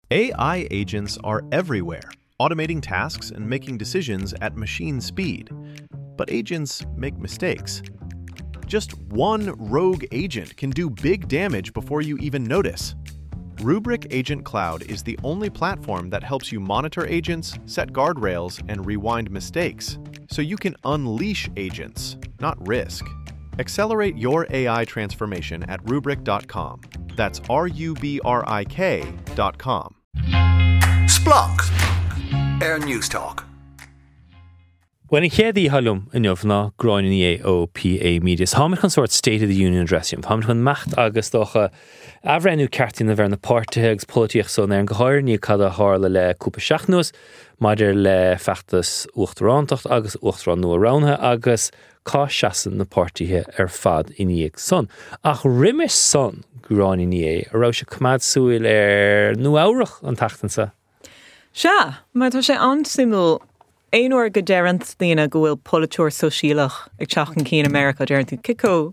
AI agents are everywhere, automating tasks and making decisions at machine speed. But agents make mistakes. Just one rogue agent can do big damage before you even notice. Rubrik Agent Cloud is the only platform that helps you monitor agents, set guardrails, and rewind mistakes, so you can unleash agents, not risk. Accelerate your AI transformation at Rubrik.com. That's RUBRIK.com. Splunk, Air News Talk. When I hear the halum in Yovna, groin in the AOPA media, how much sort State of the Union address him? How much macht agus docha avrenu cartin the verna partyhegs politiach so there and gohir ni kada harle le coupe shachnus, mother le factus uchtrantacht agus uchtran no aroundha agus ka shassen the party here fad in the son. Ach rimish son groin in the Rocha Kamad Suil nu aurach an tachtensa. Sha, maar ta sé ansimul Einor gederant dina goil politur socialach ag chachan ki in America derant Kiko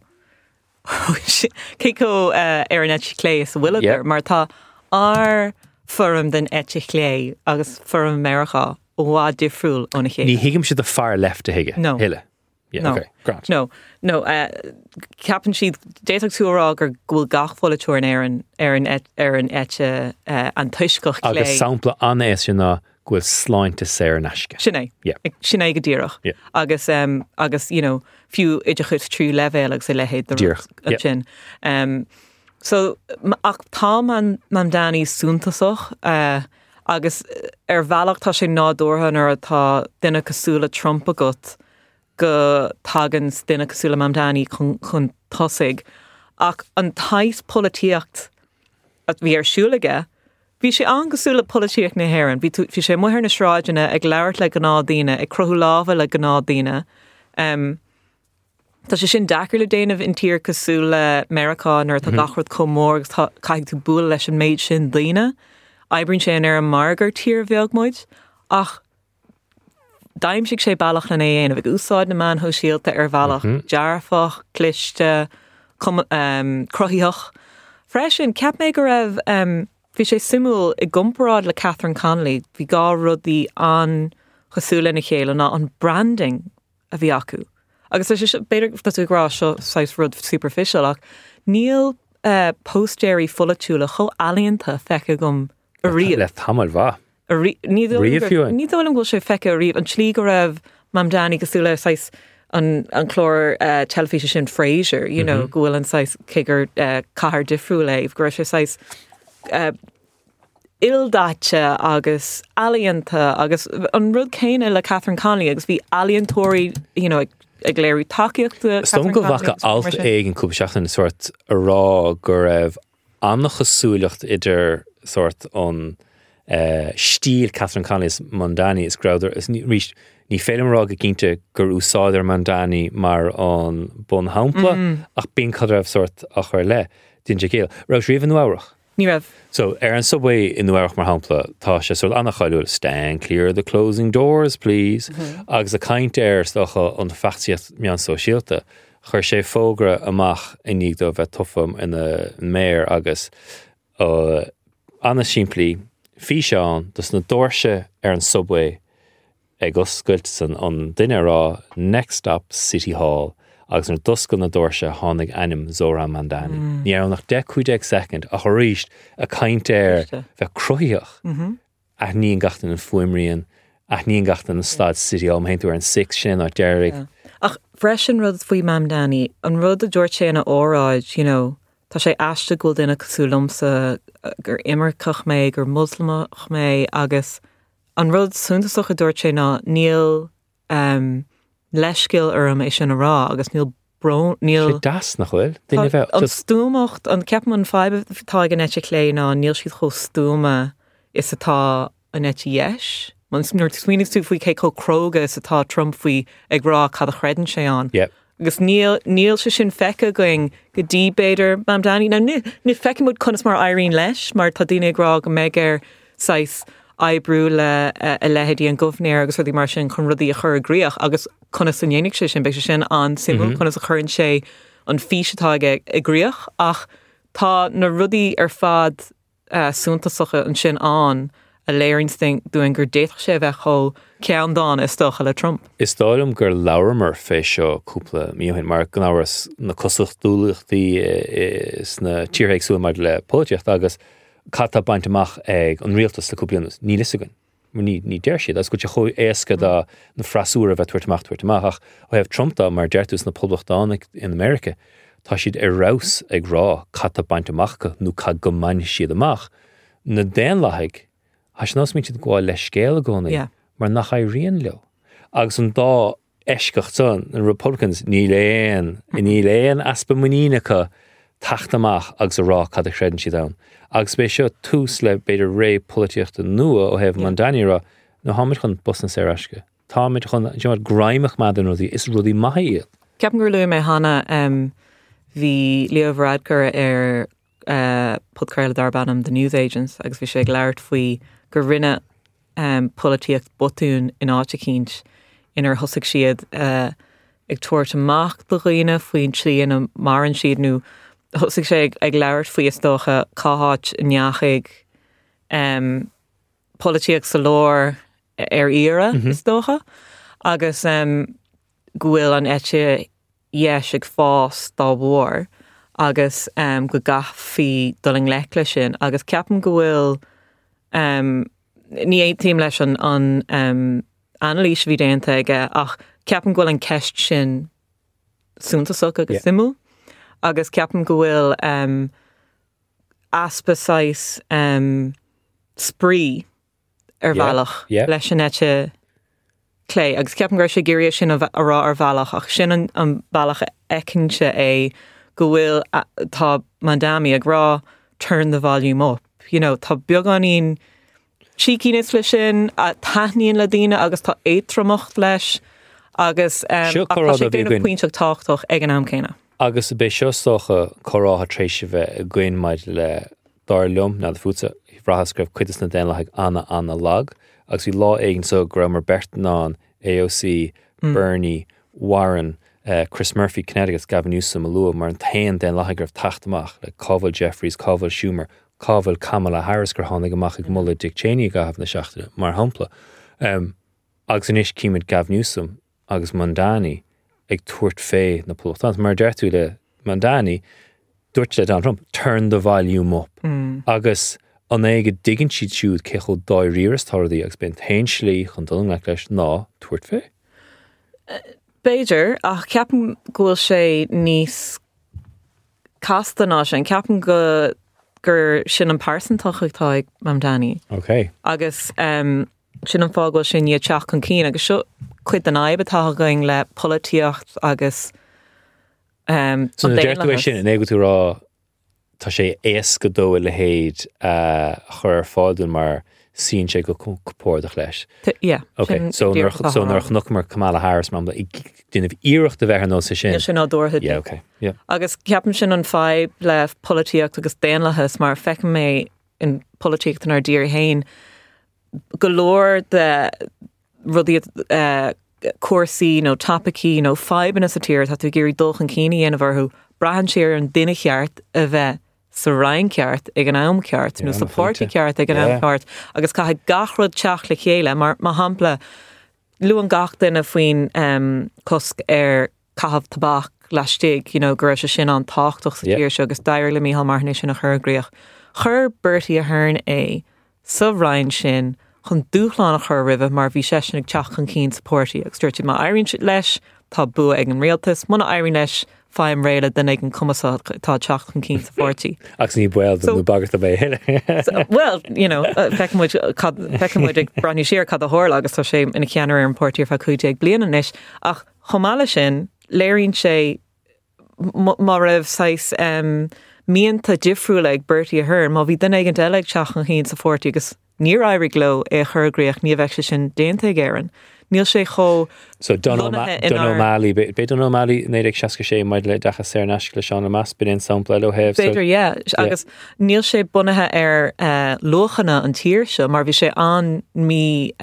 Erinetch Clay is willig there maar ta ar forum den etch Clay agus forum America wa difrul on a he. Ni higim should the far left to hige. No. Hille. Yeah, no. Okay. Grant. No. Captain sheet datag tuarag or goil gach politur in Erin etch an tuishkoch Clay. Agus sample anes yna gwil slain to Sarah Nashke. Sinead. Yeah. Sinead Gadirach. Yeah. Agus, you know, few idachut true level, agus lehead the Dirach. Yep. Chin. So, ach tá man Dani súntasoch, agus valach tá sé nádorhan ar tá dina cosúla Trump agat, go tagans dina cosúla mam Dani chun tosig. Ach an tais politiacht at vi siúlige, Bhí sé angosúla polítiach na hhéireann, bhí sé muthir na sráidena ag leabhart le gnádaine, ag crothú lábha le gnádaine. Tá sé sin dachar le déanamh in tír cosúla America nar tá gachard comór agus caiigh tú búla leis an méid sin daine. Aibríonn sé ar an margar tír bheagmuid, ach daimsigh sé bailach na éana, bhíh úsáid na man ho síalta ar bhealach, dearfach, cliste, crothaíoch. Freisin, ceap mé go raibh Bhí sé simúl I gumparad le Catherine Connolly, bhí gá rudaí an chosúla na chéile ná an branding a bhí acu. Agus is beidir tú grá seo sais rud superficial ach níl postéirí fulatúla cho alíonnta feice gom a riamh. Le tamil bha. Ní dólam go sé feice a riamh an slí go raibh mam Dani cosúla sais an chlór telefíse sin Fraser, you know, gohfuil an sais cégur cahar difriúil éh, go sé sais ildáte agus alíonnta agus an rud céine le Catherine Connolly agus bhí alíontóirí, you know, ag léirí takeíochta. Stom go bhacha alt éig an cúpa seachtain sort a rá go raibh annach chosúlacht idir sort an stíl Catherine Connolly's Mandani is grauder is ní féidir rá go cinnte gur úsáidir Mandani mar an bon hampla ach bíon cad raibh sort a chuir le din céal. Raibh riomh an nuairach. Ní raibh. So, an subway in nuairach mar hampla tá sé sort annach chailúil stand clear the closing doors, please. Agus a caint stocha an fachtíocht meán sosiálta chuir sé fógra amach iníag do bheith tufam in the mayor agus anna siimplí fi seán dus na dóirse an subway ag oscailt an duine rá next stop City Hall agus na dusca na dóirse tháinig anim Zora Mandani. Ní nach 10 second a choríist a caint bheith cruthaíoch ach ní an gachtain an fuimríon ach ní an gachtain an Stad City Hall héintú ar an 6 sin á deirigh. Ach freisin rud faoi mam Dani, an rud a dúirt sé na óráid, you know, tá sé aiste go duine cosúlumsa gur imircach mé gur muslimach mé agus an rud súntasach a dúirt sé ná níl leiscil arm é sin a rá agus níl sé das nach bhfuil duine bheith an stúmacht an ceapman tá an ete lé ná níl siad cho stúma is atá an ete yes man nuir swinnig tú faoi cé có croga is atá Trump faoi ag rá cad a chredan sé an. Agus níl se sin fecha going go dtí beidir mam Dani ná ní feice mud conas mar airíonn leis mar tá daine ag rá go méid ar 6 ebrú le a lehéadí an gomhnéir agus ruí mar sin chun rudí a chur agríoch agus conas san dhéananig sé sin beidh sin an simú conas a churann sé an físetá agríoch ach tá na rudí ar fad súntasacha an sin an a léirinsting doing gur déach sé bheith cho cean dáin is stocha le Trump. Is dóm gur leabharmar fé seo cúpla míohain mar gnáras na cosach dúlachtaí is na tíorthaigh súil mar le póilteocht agus chatta bainteach ag an rialtas le cúplaíonas ní lisagan. Ní déir siad, as go te cho éasca da na frasúra bheith tuairteach ach ó hebh Trumpta mar deirtus na polbachtána in America tá siad rás ag rá chatta bainteachcha nó cad go main siad amach. Na déan láthaig has nás míid gháil le scéal gcónaí mar nach rion leo. Agus an dá eisceach son na Republicans ní léon aspa muínacha taachtamach agus a rá cad a chredan si da. Agus bé seo tús le beidir ré políochta nua ó hebh mandaine ra nó háid chun bosna séráisce. Táid chun graimach madan rudí is rudí maithaíad. Ceapan gur luú mé hana bhí Leo Varadkar Podcairle Darbannam the News Agents agus bhí sé ag leirt faoi gur rinne políocht botún in áte cínt inar thosaigh siad ag tuairt amach do dhaoine faoin tríon a maran siad nó thosaigh sé ag leirt faoi istócha cáthait neachaigh políocht sa lór ire istócha agus gohfuil an eite yes ag fás dá bhór agus go gafaí doling leicla sin agus ceapan go bhfuil ní éim leis an analís bhí déanta aige ach ceapan go bhfuil an ceist sin súntasach agus simú agus ceapan go bhfuil aspasáis sprí ar bhealach leis an éite clé agus ceapan gur sé géirí sin ará ar bhealach ach sin an bhealach ecinse é go bhfuil tá mandami ag rá turn the volume up. You know, tá beagáín sícínis lei sin a taithníonn le daine agus tá étramocht leis agus sé puintach táchtach ag an am céine. Agus bé seostocha chorátha tréise bheith a gcuin maid le dar lum na futa bhrahascribh cuitas na déanla ag anna lag agus bhí lá éigen so gramar Bertanáin, AOC, Bernie, Warren, Chris Murphy, Connecticut, Gavin Newsom, Malua, mar an tain den lahagraf tachtamach, like Covell Jeffries, Covell Schumer, Covell Kamala Harris gur hánig amach ag mulla Dick Cheney gaf na seachta, mar hampla. Agus an ish címid Gavin Newsom, agus Mandani, ag tuairt fé na polachtáins, mar deirtú le Mandani, dúirt le Donald Trump, turn the volume up. Agus an éige diggin siad siúd céchol dá riras tardaí agus ben tain slí chun dulung leis ná tuairt fé. Beidir, ach ceapan ghfuil sé níos castaná sin, ceapan gur sin an pásantachachtá ag Mamdani. Okay. Agus sin an fágil sin iad teach chun cín, agus seo chuid an aibatá going le políocht agus so na deirtú sin in éigeú rá tá sé éas go dó le héad chur fáún mar sín sé go cupórdach leis. Okay. So nar chnoch mar Kamala Harris mam dunneh íirecht de bheith nó sa sin. Sin á dúirthe. Yeah, okay. Yeah. Agus ceapan sin an feib le políocht agus déanlachas mar feicean mé in políocht ar dír hain go leor de rudí cuasaí nó tapaí nó feibban is a tíir tá tú géirí dulchan cíine ana bharthú brahan séar an duine cheart a bheith sa rain ceart ag an am ceart nó sa pórtaí ceart ag an am ceart agus caithe gachrod teach le chéile mar hampla luan gach duine faoin cosc ar cahabh tabach leistigh, gur se sin an táchtach sa tíir se agus dair le míhall marne sin a churgréoch. Chur Bertie a hern é sa rain sin chun dúchláán a chur ribh mar bhí sé sin ag teach chun cín sa pórtaí agus dúirtí má airíonn leis tá bu ag an réaltas, muna airíonn leis fáim réile den ag an cumasá tá teach chun cín sa pórtaí. Agus ní buil den bagart a bheith. Well, feicimid ag braniú siar cad a thóir agus tá sé ina ceanar an pórtaí ar fa chuide ag blianana inis ach chomáile sin léironn sé mar raibh sais míonanta difriúla ag Bertie a Hearn, má bhí den ag an deile ag teach chun cín sa pórtaí agus níor éirigh leo é churgréoch ní bheith sin déanta ag éireann. Níl sé cho so Don O'Malley be Don O'Malley néidir seaca sé maid le decha sé neisce le seán mas bin in sampla le hebh Beidir agus níl sé bunathe ar lochanna an tíirse mar bhí sé an mí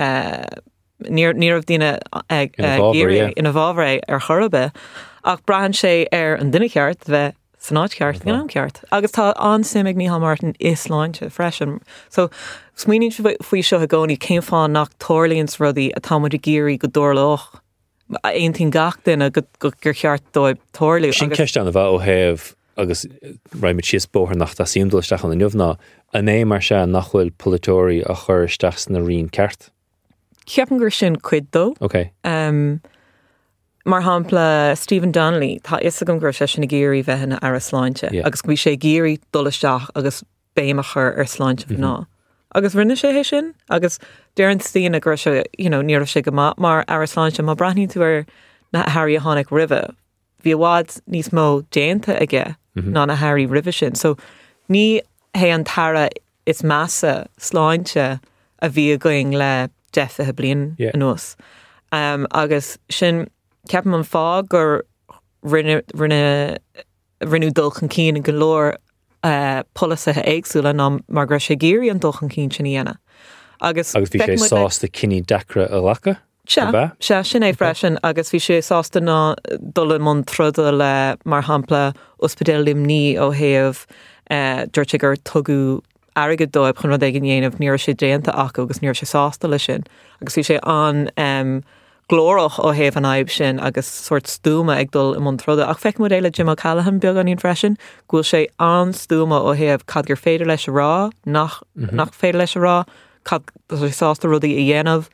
níor duine ag ina bhábhra ar chorbe ach brahan sé ar an duine ceart bheith Sanáid ceart gan am ceart. Agus tá ansimig ní Martin is láinte freisin. So smuoinn faoi seo a gcónaí céim fáin nach tórlaíonn rudaí a támuid géirí go dúrlách. Aontainn gach duine go gur cheart dóibh tórlaí. Sin ceist an a bheith ó thaobh agus raimid síos bóthar nach tá síomdulteach an na neomhná a é mar se nachhfuil polatóirí a chur isteach na rion ceart. Ceapan gur sin cuid dó. Okay. Mar hampla Stephen Donnelly, tá is agam gur sin na géirí bheithna ar a sláinte. Agus go bhí sé géirí dolisteach agus béimachar ar sláinte ná. Agus rinne sé hé sin, agus dearan stíana a gur se, níor sé go mar ar a sláinte má brathní tú ar na Harry a tháinig rive. Bhí bhád níos mó déanta aige ná na Harry rive sin. So ní hé an tara is massa sláinte a bhí going le defithe blian an os. Agus sin ceapan an fá gur rinne dulchan cín an golóir polisathe éagsúla ná mar gur sé géirí an dulchan cín sin dhéana. Agus bhí sé sásta cinní decra a lacha? Se sin é freisin, agus bhí sé sásta ná dul man truda le mar hampla ospidéal limní ó thaobh dúirte gur tugu airgad dóibh chun rud ag an dhéanamh níor sé déanta acu agus níor sé sásta lei sin. Agus bhí sé an glórach ó thaobh an aibh sin agus suirt stúma ag dul i man truda. Ach feic mod éile Jim O'Callaghan beag an íon freisin, gúil sé an stúma ó thaobh cad gur féidir leis a rá, nach féidir leis a rá, cad sé sásta rudaí i dhéanamh.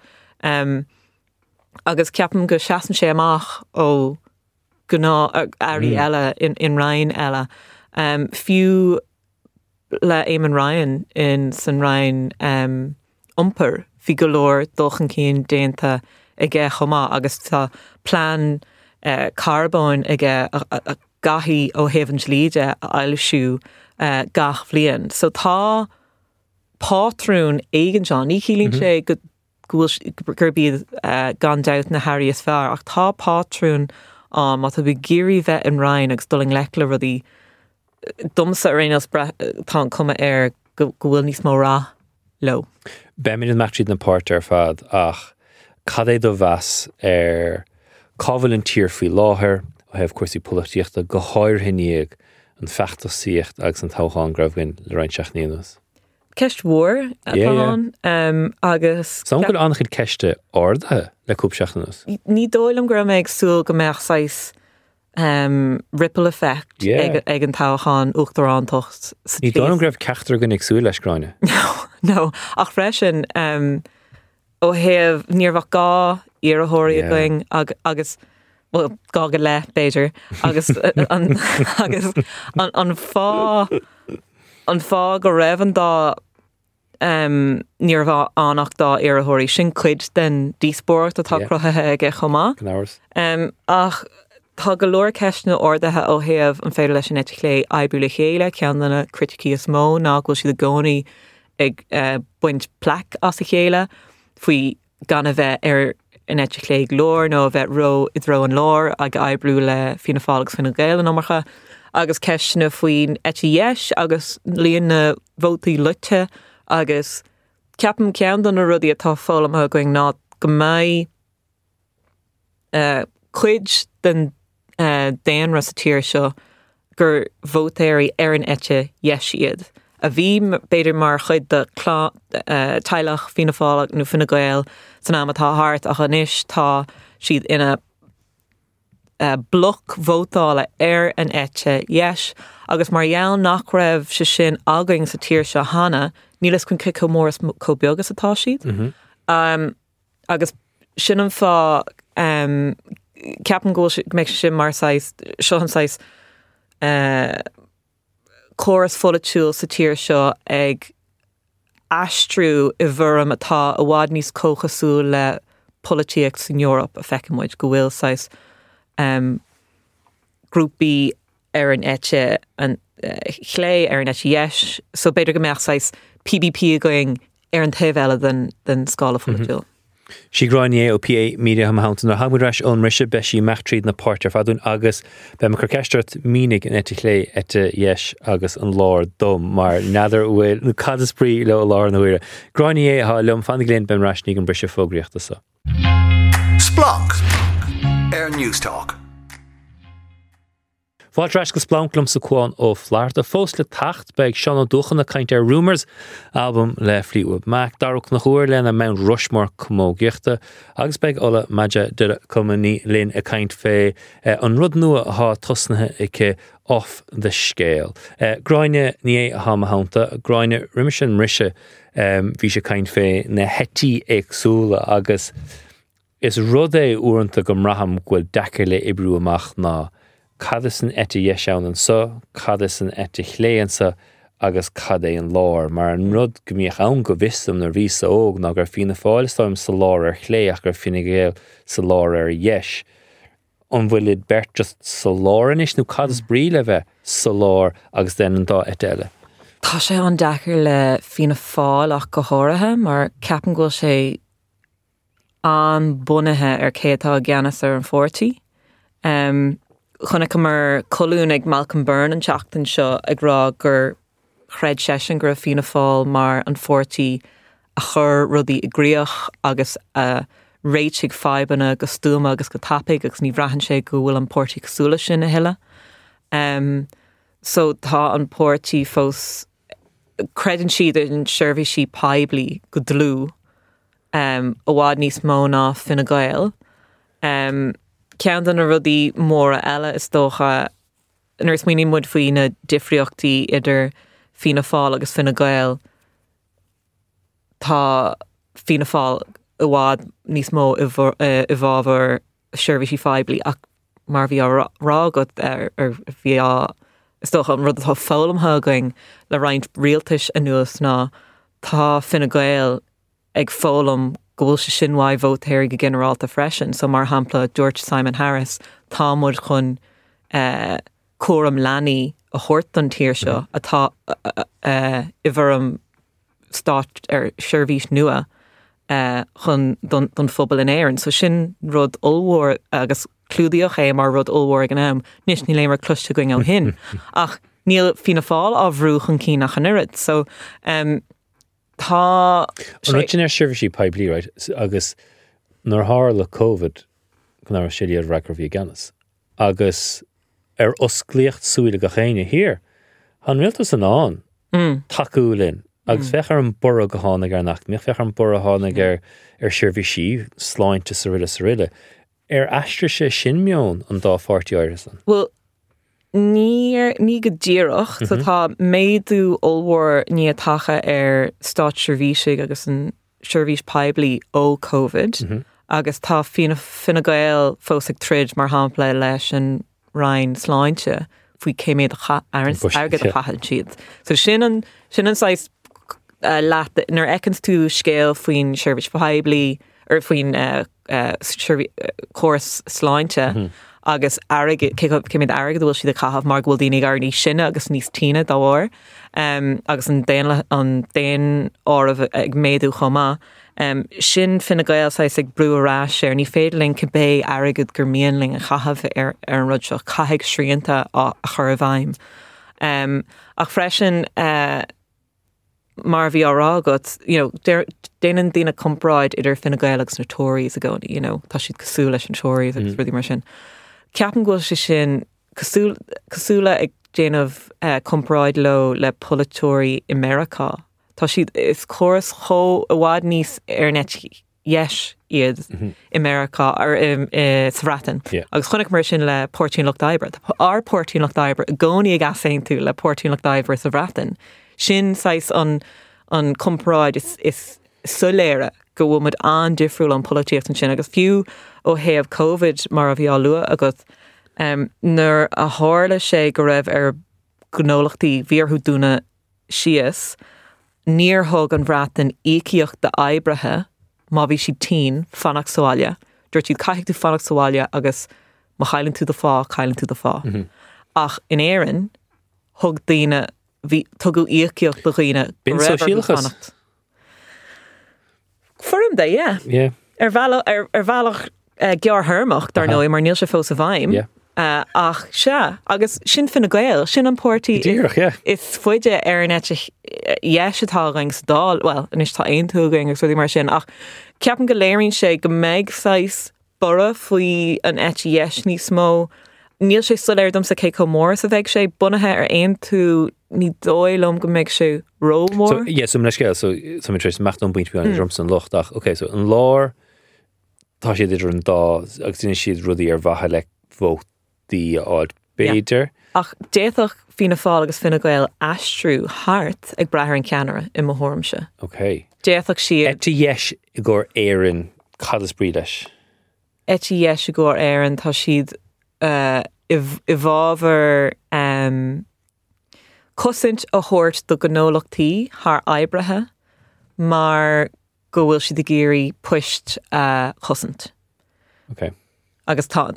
Agus ceapan go seaan sé amach ó gná airí eile in Ryan eile. Fiú le Eamon Ryan in san Ryan umper fi golóir dulchan cín déanta ige chomá agus tá plán carbón ige a gahi ó hevan líide a eilisú gach bblion. So tá pátrún éigen John, ní chilín sé gur bíad gan daut na Harry is fearr, ach tá pátrún má tá bhí géirí bheith in Ryan agus dulling leicla rudí dumsa ar réos tá cuma ar go bhfuil níos mó rá lo. Bemin an matríd na páirt ar fad ach cad é do bheas ar cábhail an tír faoi láthair ó hebh cuasaí políochta go háir hinníag an feachtas síocht agus an táchaán grabhain le rain seachníanas. Ceist mhór agus Sam go annach chud ceiste ordathe le cúb seachtanas. Ní dóil am gur méid súil go meach sais ripple effect ag an táchaán uachtarrán tocht. Ní dóil am greibh ceachtar gan ag súil leis gráine. No, ach freisin ó heh níorhah gá iarthóirí going agus well, gá go le Beiidir agus an fá go raibh an dá níorhah annach dá iarthóirí sin cuid den díspórt atá cruthathe ag chomá. Ach tá go leor ceisna ordathe ó thaobh an féidir leis an éitilé aibú le chéile ceanna criticí is mó ná bhfuil siad a gcónaí ag buint plac as a chéile faoi gan a bheith ar an éitilé glór nó a bheith i dro an lár ag aibbrú le fina fálagus fina gaile nómarcha agus ceisna faoin éis agus líon na bhótaí lute agus ceapan cean don na rudaí atá fálamtha going ná go mbeidh chuid den déanra sa tír seo gur bhótéirí ar an éite iad. A bhí beidir mar chuid de teilech fina fálaach nó fina gail san am atá thart ach anis tá siad ina bloc vótála ar an éite agus mar dheann nach raibh se sin againg sa tír seo hana nílas chun cic móras cóbeagas atá siad. Agus sin an fá ceapan ggóil méid sin mar seo an sais choras folitiúil sa tír seo ag astrú I bhfuram atá a bhád níos cóchasú le políocht san Eorop a feicimid go bhfuil sais grúpaí ar an éite an chlé ar an éite yes, so beidir go meach sais PBP going ar an taobh eile den scála folitiúil. Sí gráine ó PA Media Hamilton ar hamúdreis ón riise beisi meachtriad na páirtear fadún agus be mar ceistart mínig an éitilé éite yes agus an lár dom mar nadidir bhfuil nó cad is sprí le lár na huire. Gráine ha leom fannig léon ben rasníg an brise fógraíochta sa. Splunk. Air News Talk. Fáil reis go splanklum sa cuáin ó Florida fós le tacht beag Sean Duchan a caint Rumours album le Fleetwood Mac darach na chuair lena Mount Rushmore cumó giachta agus beag ola maidja de cumní lin a caint fé an rud nua há tosnathe ike off the scale. Groine ní é ha mahananta, groine rimission rishe bhí sé caint fé na hetí éagsúla agus is rud é uanta go mraham ghfuil dachar le ibrú amach ná cad is an ete dhéiseán an sa, cad is an ete chléan sa agus cad é an lár, mar an rud gomíoch ann go bhistam na rhí sa óg ná gur fína fáilstáim sa lár ar chléach gur fína géal sa lár ar dhéis. An bhfuil bert just sa lár inis nó cad is brí le bheith sa lár agus den an dá ete eile. Tá sé an dachar le fína fáil ach go háirithe, mar ceapan go sé an bunathe ar cétá gceannas ar an 40. Chuna mar colún ag Malcolm Byrne an teachtain seo ag rá gur chreid sesin gur fína fáil mar an 40 a chur rudí i gríoch agus réitigh faibanna go stúma agus go tapig agus ní bhreathn sé go bhfuil an pórtaí cosúla sin na hiile. So tá an pórtaí fós credan siad an seirbhísí poiblí go dlú a bhád níos mó ná Fine Gael. Cean an a rudí móra eile is dócha nuair smaoinín muid faoin na difriochtaí idir Fianna Fáil agus Fine Gael tá Fianna Fáil a bhád níos mó i bhábhar seirbhísí poiblí ach mar bhí rágad ar bhí is dócha an rud atá fólamtha going le roinnt rialtais anuas ná tá Fine Gael ag fólam go bhfuil sé sinmhaid vótéir go generálta freisin, so mar hampla George Simon Harris tá muid chun cuaram leanaí a chóirt an tíir seo atá i bhar stát ar seirbhís nua chun don phobal in éireann, so sin rud ulmhór agus clúdaíoch é mar rud ulmhór an am níos ní léimar cluiste going á hin ach níl Fianna Fáil á bhrú chun cí nach an irid, so tá an sin ar seirbhísí poiblí right agus nar thar le COVID nar siad record bhí ganas agus ar osclíocht súile go chéine hir han rialtas an án taú linn agus fechar an bora go hána ar nacht mé fechar an bora hána ar seirbhísí sláinte sa riile ar astra sé sin meón an dá 40 áirisan. Well, ní go ddíireach so tá méadú olmhór ní tacha ar stát seirbhísí agus an seirbhís poiblí ó COVID agus tá Fine Gael fós ag trid mar hampla leis an rain sláinte faoi céimiad agad a chahad siad. So sin an sais leat nar ecans tú scéal faoin seirbhís poiblí ar faoin chóras sláinte agus céimiid agad bhfuil siad a chahabh mar bhfuil daoine gar ní sinne agus níos tíine dá bhir agus an déan ámh ag méadú chomá. Sin Fine Gael sais ag brú arás ar ní féidirling cabbé agad gur mianling a chahabh ar an rud seo caiigh sríanta a chur a bhaim. Ach freisin mar bhí árágat, déanaan daoine compráid idir Fine Gael agus na Tories a gcónaí, tá siad cosú leis an Tories agus rudí mar sin. Ceapan go sé sin cosúla ag déanamh compráid le polytóirí America. Tá siad is chóras cho a bhád níos ar net yes iad America ar sa Bhreatain. Agus chunig mar sin le Portún Loch Dibre. Ar Portún Loch Dibre gcónaí ag asain tú le Portún Loch Dibre sa Bhreatain. Sin sais an compráid is soléire go bhfuil mud an difriúil an políocht an sin agus fiú ó héamh COVID mar a bhí á lua agus nuair a hála sé go raibh ar gnólachtaí bhíorthú dúna síos níor thug an Bhreatain ícíocht de aibrethe má bhí si tí fannach sáile, dúirt siad caiigh tú fannach sáile agus má chailann tú de fá. Ach in éireann thug daoine tugu ícíocht do chuoine bin sosiálachas. Furim de, yeah. Ar bhealach gearthirmach dar nó mar níl sé fós a bhaim. Ach se, agus sin Fine Gael, sin an pórtaí is foiide ar an ete dhéisitáing sa dáil, well, inis tá aon túgaing agus ruí mar sin, ach ceapan go léironn sé go méid sais bora faoi an ete dhéis níos mó níl sé sul dom sa cé mór sa bheith sé bunathe aon tú ní dóilm go méid sé rómór. So yes, so scale so some interest macht on point beyond Johnson lochtach. Okay, so an lore tá sé idir an dá agus sin siad rudí bhatha le vótaí áid béidir. Ach déach fina fáil agus fina gail astrú hart ag brethir an ceanara I mo thormse. Okay. Déach siad Etta yes I gur éan cadas brí leis. Eti yes go éan tá siad I bháver cosint a hort do gnólachtaí haar eibrethe mar go bhfuil siad géirí puist cosint. Okay. Agus tá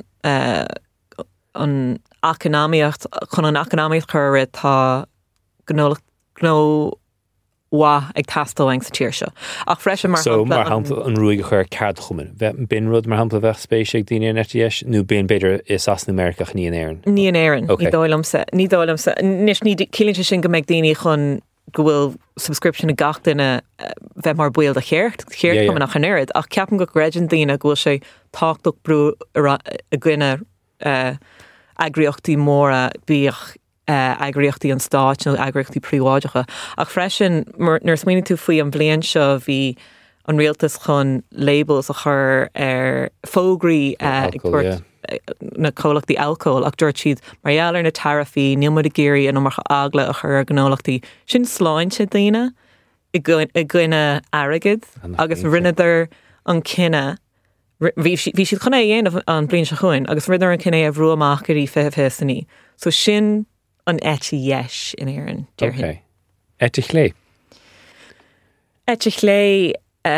an economiacht chun an economiacht chuir tá gnó wa ag tastal sa tíir seo. Ach freisin mar So mar hampla an ruúige chuir card chumin. Bin rud mar hampla bheith spéisiach daine NTS nó bin beidir is as na Americach ní an éan. Ní an éan, Okay. ní dóilamsa. Nis ní cílínte sin go méid daoine chun go bhfuil subscription a gach duine bheith mar buil a chéirt Yeah. cum nach chanéad. Ach ceapan go greidir daoine go sé táchtach brú a gcuine agriochtaí móra bíoch agriochtaí an stáit nó agriochtaí príomháideacha. Ach freisin nuair smaoinigh tú faoi an bblion seo bhí an rialtas chun labels a chur fógraí Alcohol, yeah. na cólachtaí alcohol ach dúirt siad margheallar na tarifaí níl muid a géirí an marcha agla a chur gnólachtaí sin sláinte daoine I gcuine airigid agus rinneidir an cinenne Bhí siad chuna dhéanamh an blion se chuin agus riidir an cinné a bhrú amachchaí fehesaní. So sin an eti yes in éan. Okay. Etta chlé. Eti chlé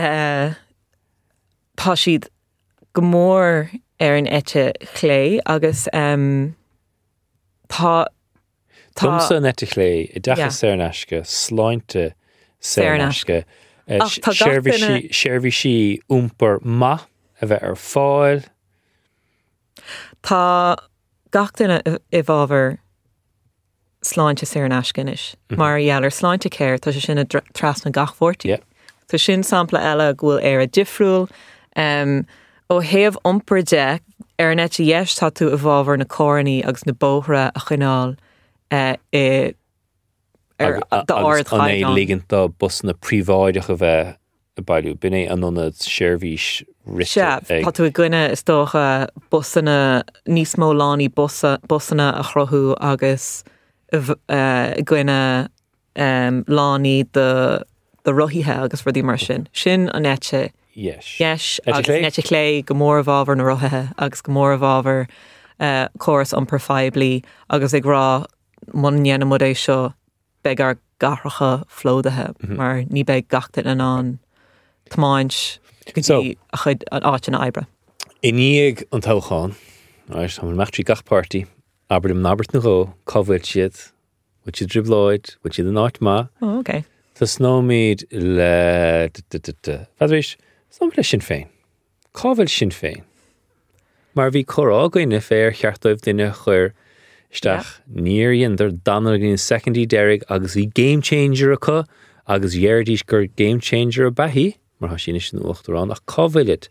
tá siad go mór an eti chlé agus tá Dumsa an etta chlé I dachas Saornasca, sláinte Saornasca. tá gach duine- Seirbhí si úmpar ma a bheith fáil. Tá gach duine I bhábhar sláinte Saornascanis. Mar dheallar sláinte céir tá sé sin tras na gachhórtaí. Yeah. Tá sin sampla eile ghfuil ar a difriúil ó héamh iompar de ar an eti yes tá tú a bhábhar na córaní agus na bóthra a chuineáil de áard An é chaidán. liganta bus na príomháideach a bheith a bailú. Bin é anionad seirbhís rite. Tá tú a gcuine is dócha busanna níos mó lánaí busanna a chrothú agus gcuine lánaí de rothíthe agus rudí mar sin. Sin an ete Yes. yes Ete agus clé? ete clé go mór a bhábhar na rothithe agus go mór a bhábhar choras an perfeibli agus ag rá man dhéanamid é seo beag garracha flódathe mar ní beag gachtain an tamáint So- a chud an áit an ebre. Iníag an tácháin, right, ha meachtarí gach party, aber dem nabert na ró, cofuil siad, wat si dribláid, wat si den áit ma, Oh, okay. tá snómid le... Fadrís, snómid le sin féin. Cofuil sin féin. Mar bhí chorá goine fér cheartdóibh duine chuir isteach níor iondar danar gin secondí derig agus bhí game changer acu agus dhéirdís gur game changer a bahí, mar ha sin is an uachtarán ach cofuilid.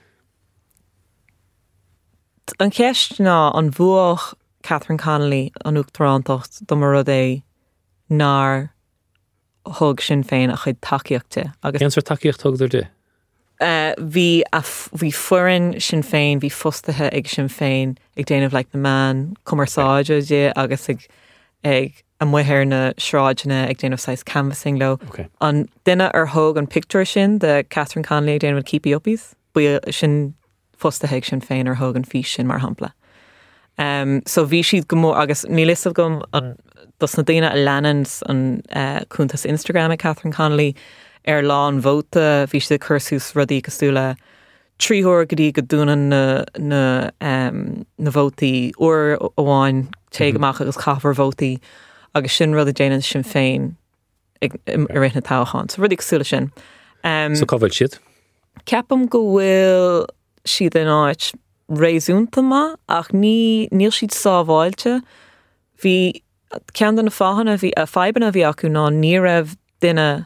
An ceist ná an bhuach Catherine Connolly an Uachtarántacht do mar rud é nar thug sin féin a chud takeíochta agus Céansar takeíocht thugtar de? Bhí furin sin féin, bhí fustathe ag sin féin ag déanamh le na man cumarsáide dé agus ag an muthir na sráidena ag déanamh sais canvassing lo. Okay. An duine ar thug an picture sin de Catherine Connolly ag déanamh keepy uppies, bu sin fustathe ag sin féin ar thug an fís sin mar hampla. So bhí siad go mór agus ní listamh gom an dus na daine a lenans an cúntas Instagram ag Catherine Connolly ar lán bhóta bhí siad cursús rudí cosúla tríthóir go dtí go dúna na bhótaí uair óháin té goach agus chafar bhótaí agus sin rud a déanaan sin féin ag réit na táchan. So rudí cosúla sin. So cofuil siad? Ceapam go bhfuil siad in áit réúnta ma ach níl siad sábháilte. Bhí cean na fáhanna bhí a feibanna bhí acu ná ní raibh duine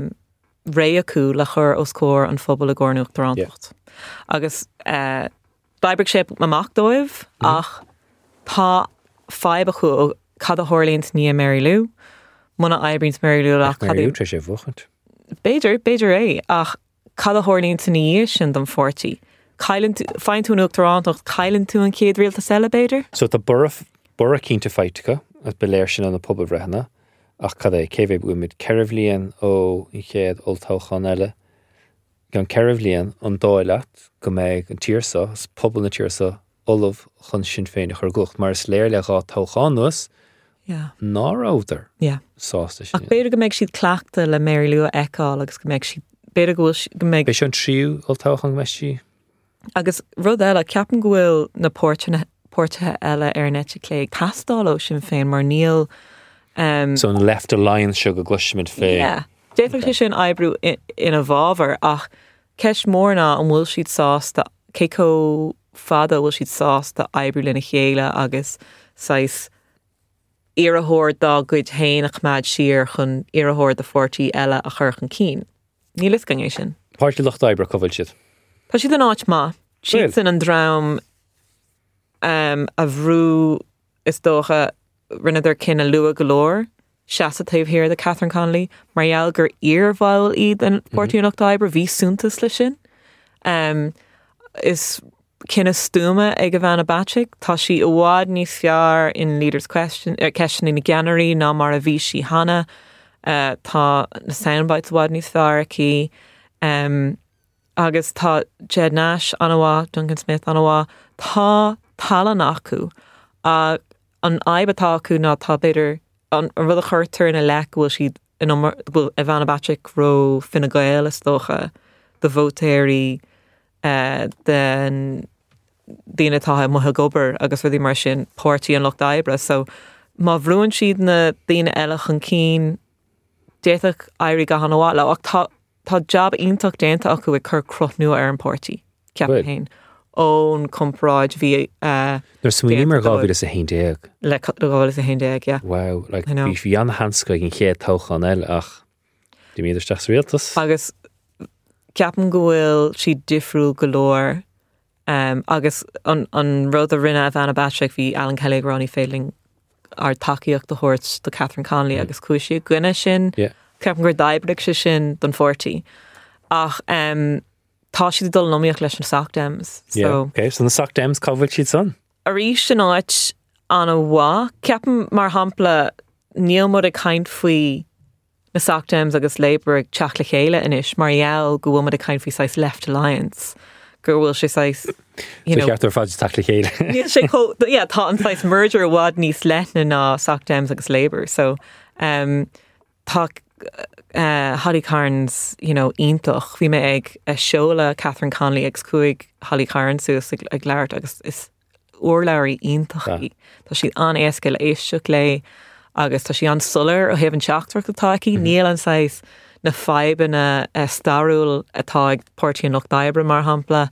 ré acu le chur os cór an phobal a gcóir Uachtarántacht. Agus D'oibrigh sé amach dóibh ach tá fibe acu cad a hórlíonn ní Mary Lou. Muna ebrins Mary Lou ach cad Mary Lou sé bhuachant. Beidir é ach cad a hórlíonn ní sin don 40. Fáin tú nuachtaránach cailann tú an céad rialta sela beidir? So tá bura cínta feiticha as beléir sin an na pub bhreithna ach cad é céibh buimid ceirh líon ó i chéad oltáchan eile gan ceirh líon an dáileat go méid an tíorsa as pobl na tíorsa olamh chun sin féin chur gucht mar is léir le gá táchan nuas ná áidir sásta sin. Ach beidir go méid siad cleachta le Mary Lou eáil agus go méid siad beidir go méid Bei an tríú oltáchan meisí? agus rud eile ceapan go bhfuil na pórtathe eile ar nete clé castáil ó sin féin mar níl So an left a line seo go gluisiid féin. Défah sé sin ebrú ina bhábhar ach ceis mórna an bhfuil siad sásta céco fada bhfuil siad sásta ebrú lena chéile agus sais iarthóir dá goid héanach meid siar chun iarthóir de 40 eile a churchan cín. Ní lis gan é sin. Páirtí lucht ebre cofuil siad. Tá siad an áit má. Siad san an drám a bhrú is dócha rinne cin a lua golóir seasa taobh hir de Catherine Connolly marall gur íorhhail iad an 14 October bhí súntas lei sin. Is cinna stúma ag a bhena Batrick tá si a bhád níos fear in Leaders' Question in na January ná mar a bhí si hana tá na soundbites bhád níos fear aquí agus tá Jed Nash anhá Duncan Smith anhá tá talan acu a an aibatá acu ná tá beidir an rud a chuirtar na lech bhfuil siad bhfuil a bhena Batrick ro Fine Gael is dócha de votéirí den dína tá muthe gobar agus bhí mar sin pórtaí an Loch d'Oibre so má bhrúann siad na daoine eile chun cín déach airí go hanháile ach tá job ionach déanta acu ag chur crut nua ar an pórtaí ceapan hain ón compráid bhí Nar smúní mar gábhid is a héindéag. Le gábhid is a héindéag, yeah. Wow, like bhí an hansca gin chéad tóchan eile ach dí míidirteach sa rialtas. Agus ceapan go bhfuil si difriúil golóir agus an rud a rinne a bhena Batrick bhí Alan Kelly Ronnie Failing ar takeíocht de hort do Catherine Connolly agus cuaisiú gine sin ceapan gur d'oibrigh sé sin don 40 ach tá siad dul nóíoch leis an SACDEMS. So na SACDEMS cofuil siad son? A rís sin áit an bhá ceapan mar hampla níl mud a caint faoi na SACDEMS agus Labour ag teach le chéile inis marall go bhfuil mud a caint faoi sais Left Alliance gur bhfuil sé sais cheartar fáid teach le chéile. Tá an sais merger a bhád níos leithna ná SACDEMS agus Labour so tá Holly Cairns, iontoch. Bhí mé ag seola Catherine Connolly ag cuaig Holly Cairns suas ag leart agus is uorlairí iontochaí. Tá si an éasca le éisteach le agus tá si an sular ó hebh an teachtar go táí níl an sais na feibanna starúil atá ag Pórtaí Loch d'Oibre mar hampla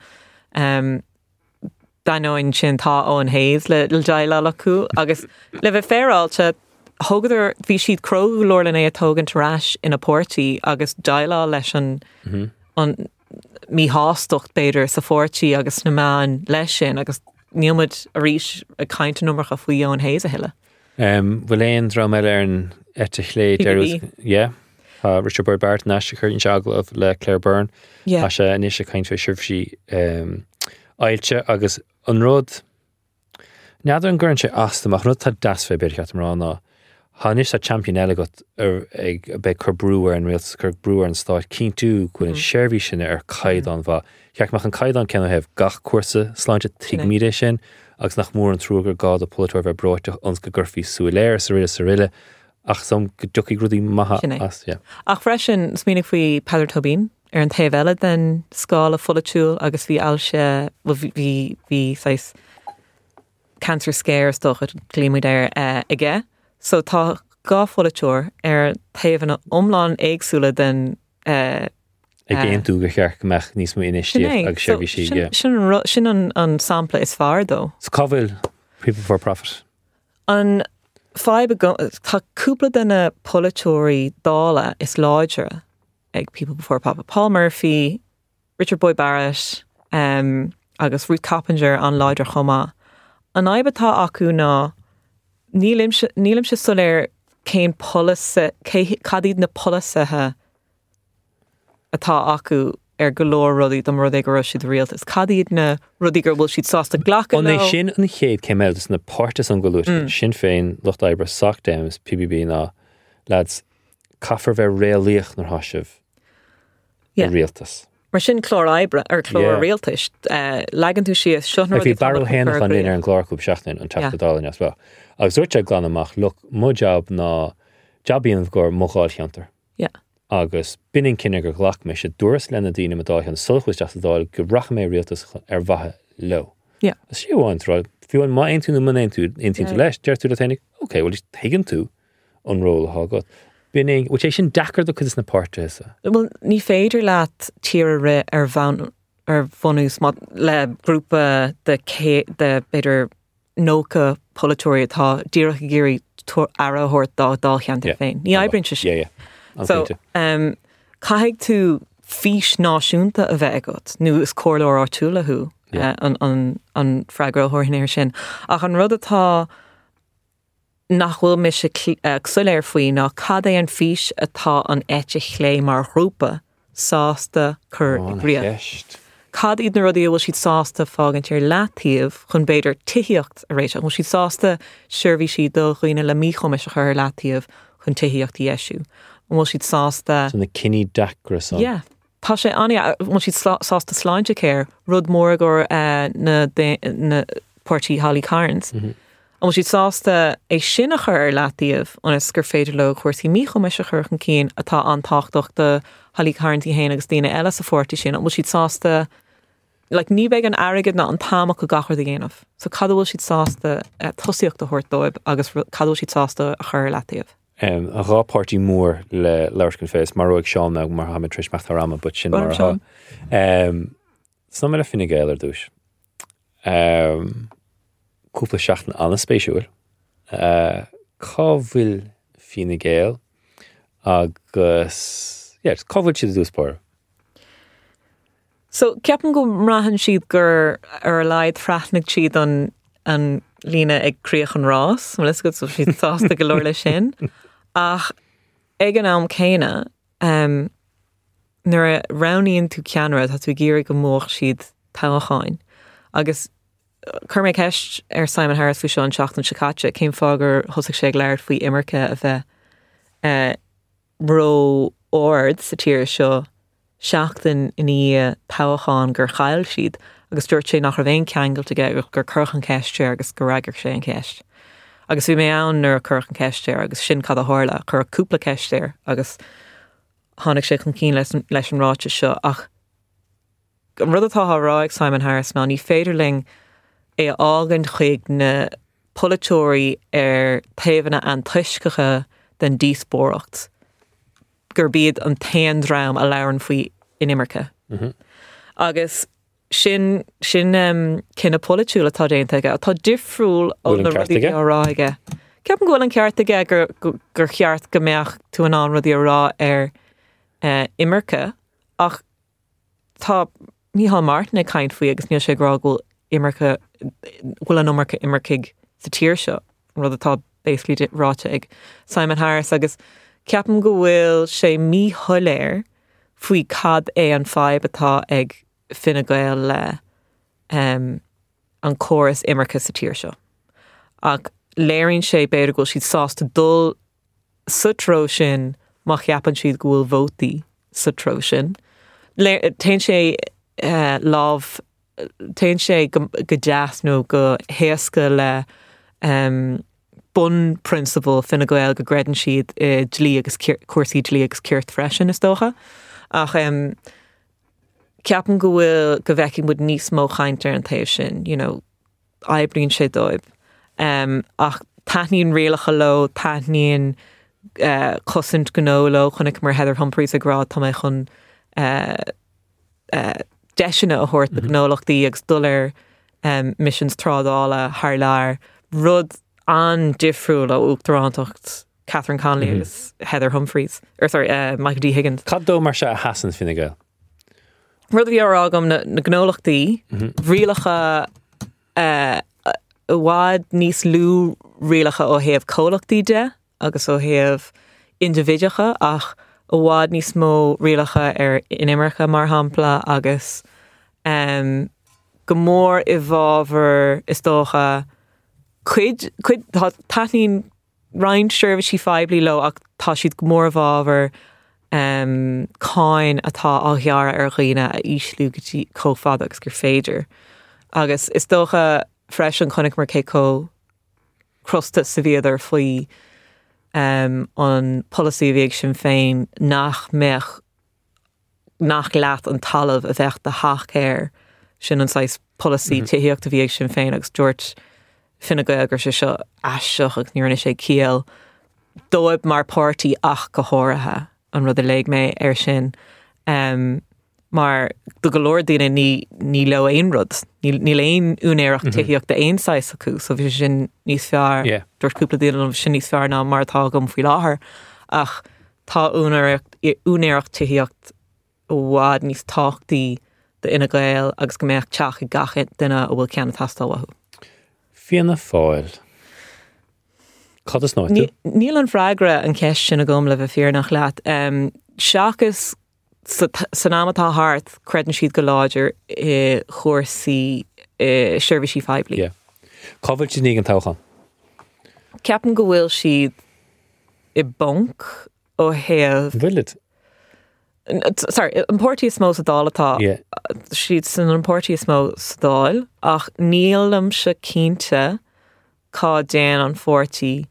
daóin sin tá ón héis le deile acu agus le bheith féráilte thugadidir bhí siad crogu lór lena atógan tarráis ina pórtaí agus daile leis an mí hástocht beidir sa fórtaí agus na meán leis sin agus níomid a rís a caiinte numarcha faoi ón héis a heile. Bhfuil éon drám eile ar an etich Richard Boyd Barrett náiste chuir in seaglah le Claire Byrne a sé inis a caiint fé sirbhsí ailte agus an rud neadar an gcurann sé astamach rud tá dasfé beidir cheart mar ná Hanis a champion eile ag be chur breúar an réaltas chur breúar an stáit cín tú chuin seirbhí sin ar caidan bha. Cheachach an caidan ceanna hebh gach cuasa sláinte tuigmíide sin agus nach mór an trúgur gád a polatóir bheith broiteach ons go gurfií sualéir sa riile ach som go ducaí grúdaí maithe as. Ach freisin smínig faoi Peadar Tobin ar an taobh eile den scála fulatúil agus bhí ailse bhí sais cancer scéir stoch a glímuid aige. So tá gá folatóir ar taobhanna omláin éagsúla den ag géon tú go chearc meach níos mó inistíocht agus seirbhí sí. Sin an sampla is fearr dó. So cábhfuil People for Profit? An fáibe tá cúpla denna polatóirí dála is láidre ag People Before Profit. Paul Murphy, Richard Boyd Barrett, agus Ruth Coppinger an Leidir Chomá. An aibatá acu ná nílim se soléir céin polise cadíd na polisathe atá acu golóir rudaí dom rud ag siad rialtas. Cadíd na rudaí gur bhfuil siad sásta ghlacha An é sin an chéad céim eiltas na páirtas an goúis sin féin Lucht Oibre Sochdames PBB ná lads caafar bheith réalaíoch nar haisibh rialtas. Mar sin chlór Oibre ar chlór rialtas. Legan tú siad seonar bhí barú héanach an in ar an glárcúb seachtain an tadálainn as well. Agus dúirt ag glan amach look mo job ná jobíon gur mogáil cheantar. Agus binning cinenne gur ghlach me sé dúras lena dtíine adáil an sulchas deach adáil go racha mé rialtas ar bhathe lo. Siúháin rá fiúin má ein tú na man ein tú leis deir tú a tenig, ok, well is higann tú an ról hágad. Binning, which sin dachar do chus na páirte is. Well, ní féidir leat tíre ré ar bhanús le grúpa de beidir nóca polytóí atá díreach a géirí arahort dá cheantar féin. Ní aibbrinn se sé. So, caiig tú fís náisiúnta a bheith agat, nu is cóirleir ártúlathú an freigra thorthanéir sin. Ach an rud atá nachhfuil me se csuléir faoi ná cad é an fís atá an éite chlé mar grúpa sásta chur riacht. Cad iad na rudí bhfuil siad sásta fágan tíar leatíomh chun beidir tithíocht a rééis, bhfuil siad sásta seirbhí siad do chuoine le míchom is a chur leatíomh chun tithíocht í eisiú. Bhfuil siad sásta... So na cinní dacra san. Yeah. Tá sé bhfuil siad sásta sláinte céir rud mór gur na Portí Holly Cairns. Bhfuil siad sásta é sinna chur leatíomh anas gur féidir le chuirtí míchom is a chur chun cín atá an táchtach de Holly Cairns í héana agus daine eile sa fortí sin, bhfuil siad sásta ní beag an airigid na an táach go gachar dhéanamh. So cad bhfuil siad sásta tosíocht a thuirtóibh agus cad bhfuil siad sásta a chur leatíomh. A rápáirtí mór le leircin féis mar roiig seán me mar ha tris meachtarama, but sin mar ha. Sna me le finnig géilir dúis. Cúpla seachtain anna spéisiúil. Cá bhfuil finnig géil agus... cá bhfuil siad dúspóir? So, ceapan go mraithan siad gur ar leid freithnig siad an lína ag críoch an rás, mar is go so siad sásta go leir le sin. Ach, ag an am céine, nuair a raníonn tú ceanrad, tá tú géir go móch siad tácháin. Agus chur mé ceist ar Simon Harris faoi seo an seachtain sicáte, céim fágur thosaigh sé léir faoi imirce a bheith ró ord sa tíir seo seachtain in tácháin gur chail siad, agus dúirt sé nach bhéon ceangailt aige gur curchan ceiste agus go raigear sé an ceist. Agus bhí mé ann nuair curchan ceiste agus sin cad a tharla chur cúpla ceiste agus tháinig sé chun cín leis an ráite seo. Ach an rud atá rá ag Simon Harris ná ní féidirling é ágan chuig na polytóirí ar taobhanna an tuiscecha den díospóracht gur bíad an taondraim a leabharann faoi in imirce. Agus sin cinna polytúla tá déanta aige, tá difriúil ó na rudí árá aige. Ceapan ghfuil an ceart aige gur cheart go mbeadh tú an an rudí árá ar imirce, ach tá Mícheál Martin ag caint faoi agus níl sé grá bhfuil an imirce imirciig sa tíir seo, rud atá basically ráte ag Simon Harris agus ceapan go bhfuil sé mícholéir faoi cad é an fáib atá ag Fine Gael le an chóras imirce sa tíir seo. Ach léironn sé beidir go siad sásta dul sutró sin má cheapan siad go bhfuil vótaí sutró sin. Téann sé lámh, téann sé go deas nó go héasca le bun principle Fine Gael go greidann siad dlí agus cuasaí dlí agus ceirt freisin is dócha. Ach ceapan go bhfuil go bhheiceann bud níos mó chaintear an taobh sin, aibríonn sé dóibh. Ach taithníonn rialacha lo, taithníonn cosint gnó chunig mar Heather Humphreys a grá tá mé chun deisina a thuirt na gnólachtaí agus dul missions trádála thar lear rud an difriúil a uachtarántacht Catherine Connolly agus Heather Humphreys, Michael D. Higgins. Cad dó mar se a hasan Fine Gael? rud bhí agam na gnólachtaí rialacha bhád níos lú rialacha ó thaobh cólachtaí de agus ó thaobh individuacha ach ó bhád níos mó rialacha inimircha mar hampla agus go mór I bhábhar is dócha chuid taithnín Ryan Shervishy feibli lo ach tá siad go mór bhábhar cáin atá á ghearra riine a íslú gotí cófad agus gur féidir. Agus is dócha freisin chunig mar cé crosta sa bhíidir faoi an policy bhéag sin féin nach leat an talamh a bheith de thachcéir sin an sais policy tííocht a bhíag sin féin agus George finna go agur se seo aiseach ag níorna sé cíal dóibh mar pártaí ach go háirithe an rud a léig mé sin mar do go leor daine ní le aon rud ní léon únéireach tííocht de aon sais acu so bhí sin níos fear dúirtúpla daine sin níos fear ná mar tá gom faoi láthair ach tá únéireach tííocht ó bhád níos táchtaí de ina gael agus go méach teach I gachet duine ó bhfuil ceanna tastáhathú. Fianna fáil. Cad is náid? Níl an freigra an ceist sin a gom le bheith fear nach leat. Seachas san amatá hart credan siad go láidir chóirsaí Shervishy feibli. Cábhail sin ní an táchan? Ceapan go bhfuil siad I bonc ó thaobh. Bhuiilid? Sorry, an pórtaí is mó sa dáil atá. Siad san an pórtaí is mó sa dáil ach nílam se cínte cá déan an fórtaí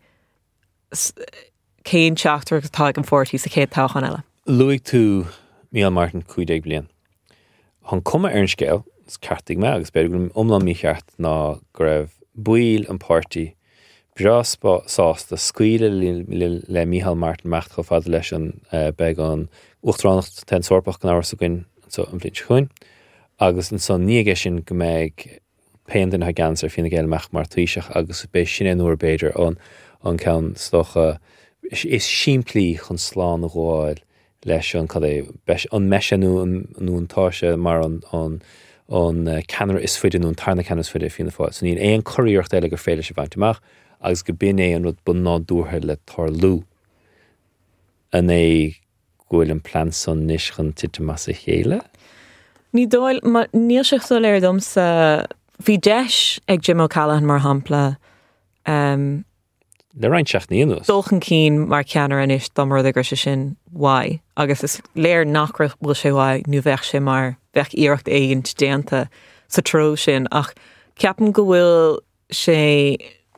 céin teachtar go tá an fórtaí sa chéad táchan eile. Luigh tú Micheál Martin 15 bliain. Chun cuma ar an scéal, is ceartaigh me agus beidir go umlan mí cheart ná go raibh buil an pártaí bras sásta scuile le Micheál Martin mecht go fad leis an beag an uachtaránach ten sorpach gan áras a gin so an bblint chuin agus an son níige sin go méid pean den ha gansar fina géil meach mar tuiseach agus bé sin nuair beidir an ceann stocha is siimplí chun slán a gháil leis an cad é an meisianú an táise mar an canar is fuide an tarna canar is fuide fina fáil. So níon éon choíocht eile gur féile se bhaintteach agus go bin é an rud bun ná dúthe le tar lú an é goil an plan son níos chun tiite mas a chéile? Ní dóil, níl seach dó léir dom sa bhí deis ag Jim O'Callaghan mar hampla le rein seach níonús. Dulchan cín mar ceanar inis domar gur se sin why agus is léir nachra bhfuil sé why nu bheith sé mar bheith íirecht éigent déanta sa tró sin ach ceapan go bhfuil sé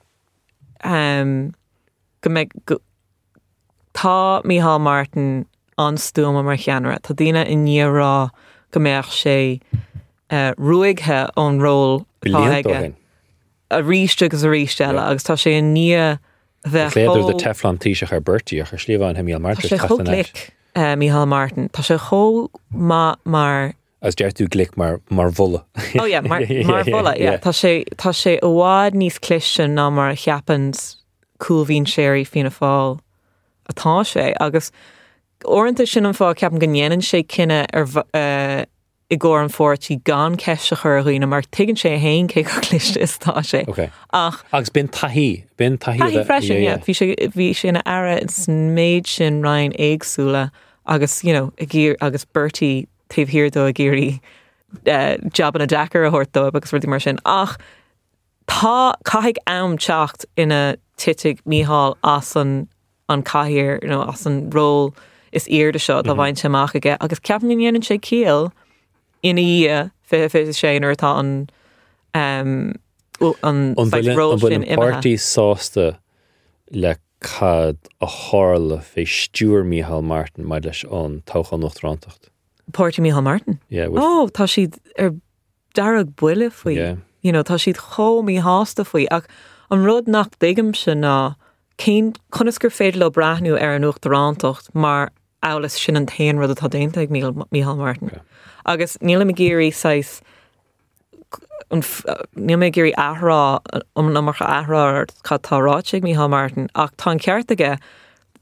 tá Micheál Martin an stúma mar cheanara tá daine I níorá go méach sé ruigthe ón ról a ríiste agus a ríiste eile agus tá sé ní léidir de teflon tíiseach ar Bertie a chu slíomháin Micheál Martin. Tá sé chóglic Micheál Martin. Tá sé chó mar as deir tú glic mar bhulla. Oh yeah, mar bhulla, yeah. Tá sé ó bhád níos cliste ná mar cheapans cúlhín séirí fina fáil atá sé agus orintanta sin an fá ceapan go nhéanann sé cinenne ar I gcóir an fórtaí gan ceiste chuirghine mar tuigann sé haon cé go cliste is tá sé. Agus bin taithí freisin, bhí sé na ara is méid sin Ryan éagsúla agus agus Bertie taobh hirdó a géirí joban a Dakar a thuirtó agus ruirtí mar sin ach tá caiigh am teacht ina titig Micheál as an caiir as an ról is iarda seo a bhaint amach aige agus ceapan dhéanann sé cíal ina í fé sé atá an ról sin imethe. An pártaí sásta le cad a hála fé stúr Micheál Martin mai leis an táchan uachtarántacht. Pártaí Micheál Martin? Tá siad ar darag buile faoi. Tá siad chomí hásta faoi ach an rud nach dégam sin ná chunas gur féidir le brathnú ar an uachtarántacht mar álas sin an tain rud atá déanta ag Micheál Martin. Agus níl me géirí sais níl me géirí ahrá na marcha ahrá chatáráte ag Micheál Martin ach tá ceart aige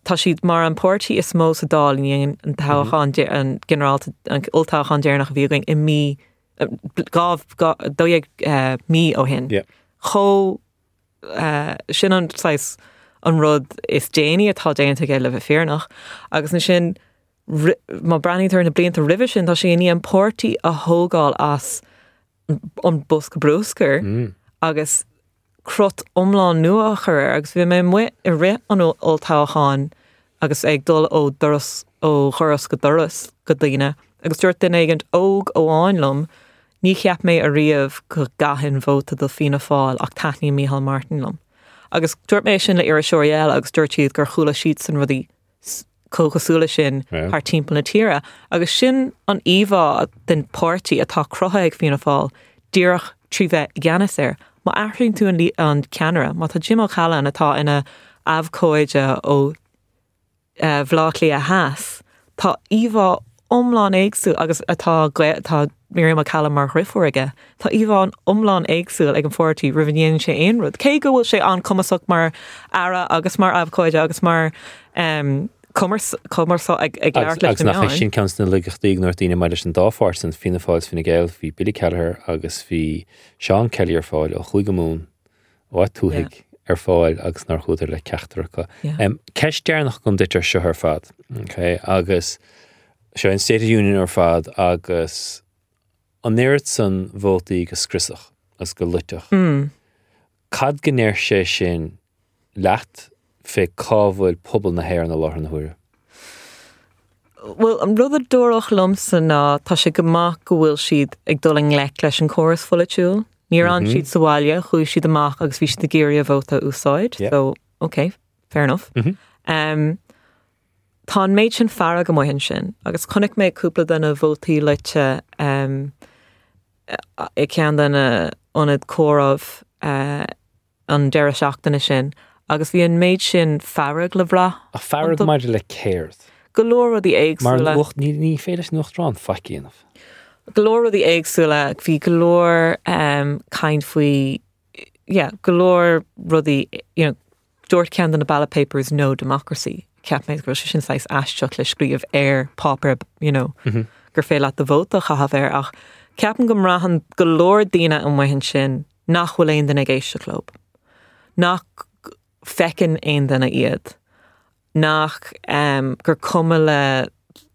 tá siad mar an pórtaí is mó sa dálaíon an táchán an generalta an ultáchán déarnach a bhí going I mí gáh dóag mí ó hin. Cho sin an sais an rud is déine atá déanta ge le bheith fearnach agus na sin má branítar na blianta rih sin tá sé ní an pórtaí a thógáil as an bosca brúscar agus crut omláin nua chur agus bhí mé mu I ri an oltáchán agus ag dul ó doras ó choras go doras go dtíine agus dúirt den éigent óg óháinlumm ní cheap mé a riamh go gahin bhóta do fina fáil ach taithní Micheál Martin lom. Agus dúirt mé sin le ar a seoréal agus dúirt siad gur chula siad san rudí cóchasúla sin haar timppla na tíre agus sin an íomhá den pártaí atá crotha ag fina fáil díreach trí bheith gceannas má airling tú an ceanara má tá Jim O'Callaghan atá ina abhcóide ó bhlálí a heas tá íomhá omláin éagsú agus atá Miriam O'Callaghan mar rifuige tá íomhá an omláin éagsúil ag an pórtaí rihaníonn sé aon rud. Cé go bhfuil sé an cumasach mar ara agus mar abhcóide agus mar commerce ag leir le nach sin ceanna legachtí nóir daine mar leis an dáfáir san fina fáil fina ggéil hí Billy Kelleher agus hí Sean Kelly ar fáil ó chuig go mún ó túthaigh ar fáil agus nar chuúidir le ceachtarcha. Ceis dearnach gom ditar seo ar fad agus seo an State of the Union ar fad agus an éirt san bhótaí go scrisach agus go luiteach. Cad gnéir sé sin leat fé cábhfuil pobl na héir na láthar na huaire? Well, an rud a dúrach lomsa ná tá sé goach go bhfuil siad ag duling le leis an choras folitiúil. Níor an siad sa bhaile chuú siad amach agus bhí siad na géirí a bhóta úsáid. So, okay, fair enough. Tá méid sin fearra go maihin sin, agus chunig méid cúpla denna bhótaí leite I cean denna onad córamh an deire seachtainna sin, agus bhí an méid sin fearrag le bhrá. A fearrag maidir le céirt. Golóir the éagsúla. Mar ní féidir nuachtrán facíanamh. Golóir the éagsúla, bhí golóir kind faoi, golóir rudí, dúirt cean den na ballot papers no democracy. Ceap méid gro sin sais aisteach le scríomh air pauper, gur fé leat do bhóta chahabh ach ceapan go mraithan golóir daoine an maihin sin nach bhfuil aon den ag éiste clób. Nach fecin aon den a iad. Nach gur cuma le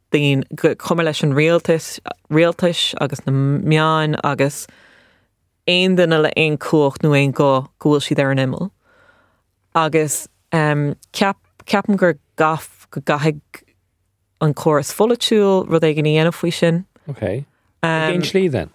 leis an rialtas agus na meáin agus aon den le aon cuacht nó aon gúil siad ar an imil. Agus ceapan gur gaithigh an choras folitiúil rud ag an dhéanamh faoi sin. Okay. Géin slí then?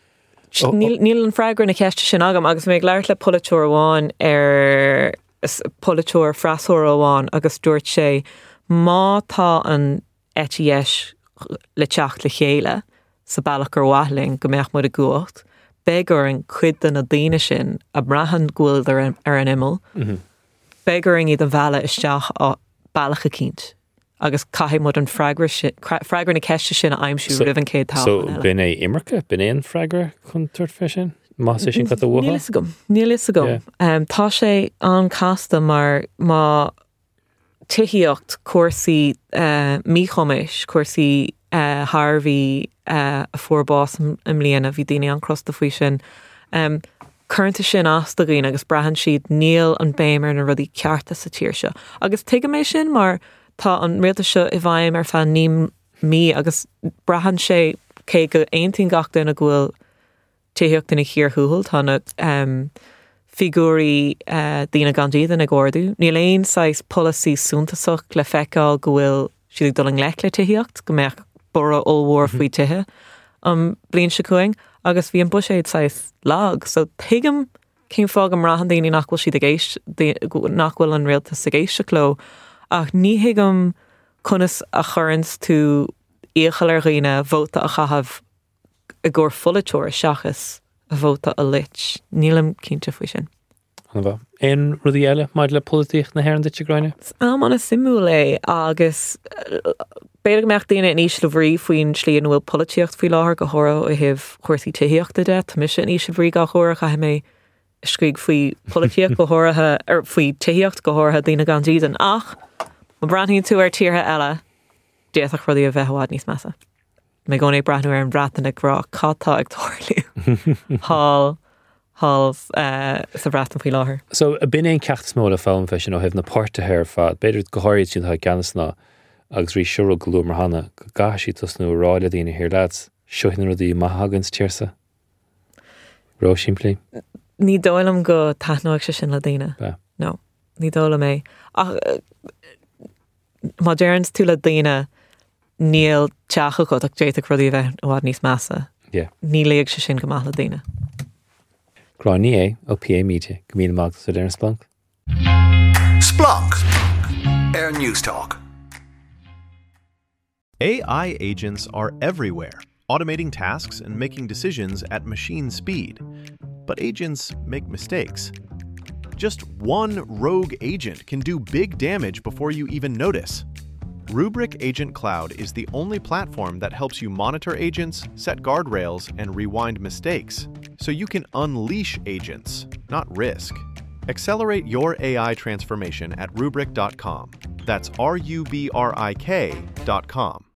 Níl an freigra na ceiste sin agam agus méid leir le politúir amháin ar politúir freasúir amháin agus dúirt sé má tá an ETS le teach le chéile sa bailach gur waithling go mbeadh muid a gúcht begur an cuid den na daine sin a brahan gúil ar an imil begur iad an bheala isteach á bailach a cínt agus caithí mud an freigra na ceiste sin a aimsú rih an céad tá. So bin é immercha? Bin é an freigra chun tuairt fé sin? Má sé sin go a bhuatha? Níl is agam. Tá sé an casta mar má tuithíocht cuasaí míchomis, cuasaí Harvey a fuórbás im líana a bhí daine an crosta faoi sin. Curranta sin asta gaoin agus brahan siad níl an béimar na rudí cearta sa tíir seo. Agus tuige mé sin mar tá an réalta seo I bhaim ar fan ní mí agus brahan sé cé go aontainn gach duna ghfuil tuithíocht ina chiar thuúil tána figúrí daoine gandíad in a gcórdú. Níl aon sais policy súntasach le feiceáil go bhfuil siad ag duling lech le tuithíocht go mbeadh bora ómhór faoi tuthe bliain se cuaing agus bhí an buséid sais lag. So tuigim cén fág am rahan daoine nachhfuil siad nachhfuil an réalta sa géiste cló ach ní hiigem conas a churans tú íochail ar ghaoine bhóta a chahabh a ggur folitúir seachas a bhóta a lit. Nílam cínte faoi sin. Anna Éon rudí eile maid le políocht na hhéir an dit gráine? Am anna simú é agus beidir meach daine in níos le bhrí faoin slíon bhfuil políocht faoi láthair go thora ó hih chuirsaí tuithíochta de, tá mis sin níos le bhrí go thora cha mé scríg faoi políocht go thorathe ar faoi tuithíocht go thora daoine gandíad an ach Má brathnaíonn tú ar tíortha eile déach rudí a bheithhád níos measa. Mé gcónaí brathnú ar an bratan ag rá catá ag tóirliú. Hall sa bratan faoi láthair. So a bin éon ceachtas móla fáin fesin ó hebh na páirtathe ar fad, beidir go háiríd sin tha ganasná agus rí siúil glú mar hana go gaisí tusnú ráile daoine hir lads seoithna rudí maithagans tíirsa. Ró siimplí. Ní dóilm go taithneoidh se sin le daine. Ba. No, ní dóla mé. Ach, má dearns tú le daine níl teacha go ag déiteach rudí bheith óhád níos measa. Yeah. Ní léag se sin go maith le daine. Gráinní é ó PA Media, go míle mágtas ar an Splunk. Splunk. Air News Talk. AI agents are everywhere, automating tasks and making decisions at machine speed. But agents make mistakes. Just one rogue agent can do big damage before you even notice. Rubrik Agent Cloud is the only platform that helps you monitor agents, set guardrails, and rewind mistakes, so you can unleash agents, not risk. Accelerate your AI transformation at Rubrik.com. That's RUBRIK.com.